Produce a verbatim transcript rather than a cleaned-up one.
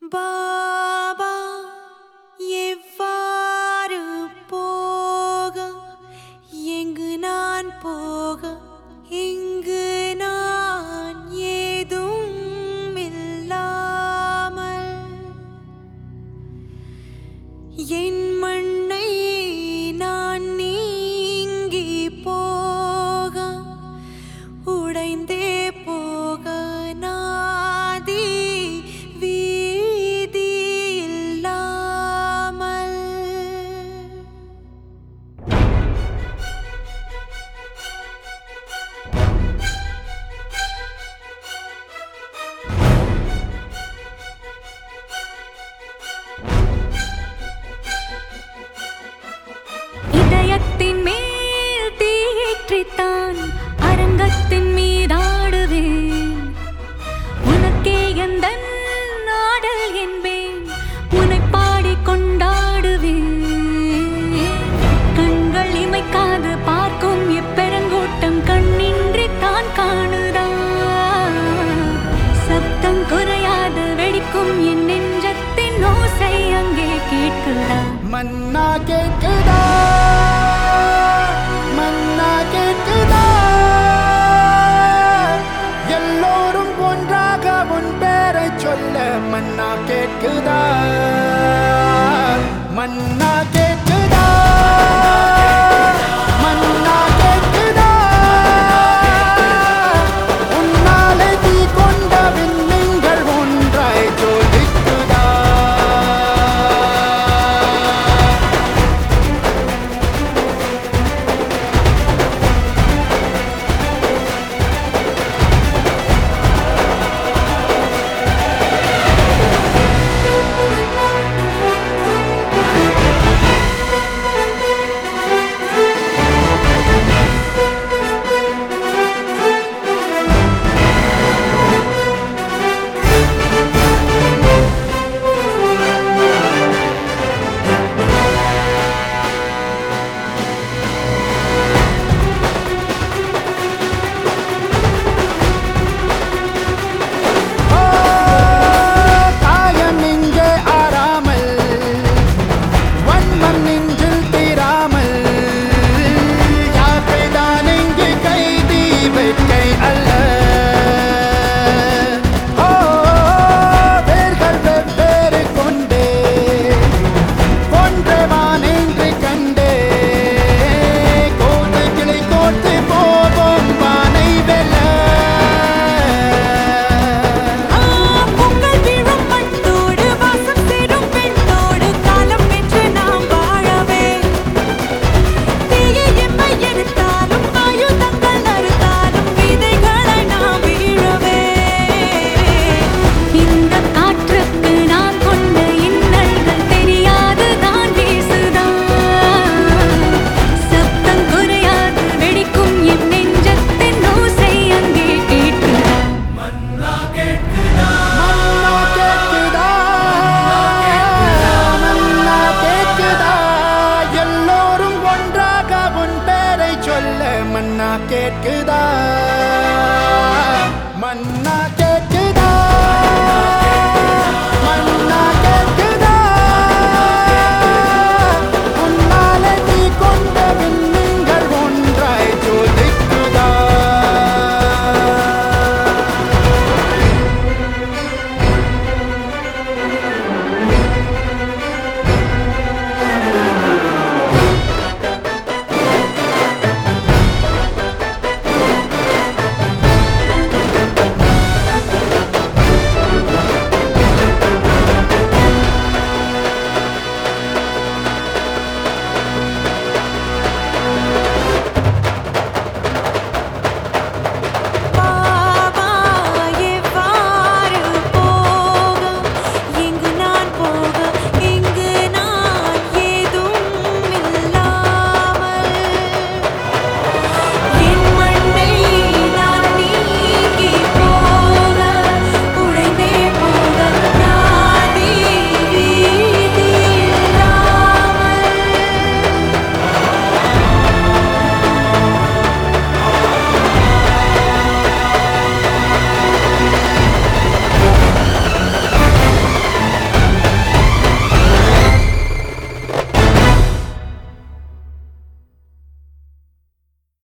பாபா எவ்வாறு போக எங்கு நான் போக இங்கு நான் ஏதும் இல்லாமல் என் மண்ணை நான் நீங்கி போக உடைந்தே போக நாதி வீதி இல்லாமல் இதயத்தின் மேல் தீயேற்றித்தான் அரங்கத்தின் மீதாடுவேன். உனக்கே எந்தன் நாடல் என்பேன், உன்னை பாடிக் கொண்டாடுவேன். கண்கள் இமைக்காது பார்க்கும் எப்பெருங்கூட்டம் கண்ணின்றி தான் காணுதா. சப்தம் குறையாது வெடிக்கும் என் நெஞ்சத்தின் ஓசை அங்கே கேட்குதா. மன்னா கேட்குதா, மன்னா கேட்குதா, எல்லோரும் ஒன்றாக உன் பேரை சொல்ல மன்னா கேட்குதா, மன்னா கேட்குதா, மன்னா கேட்குதா, உன்னாலே தீ கொண்ட விண்மீன்கள் ஒன்றாய் ஜொலிக்குதா. மன்னா கேட்குதா.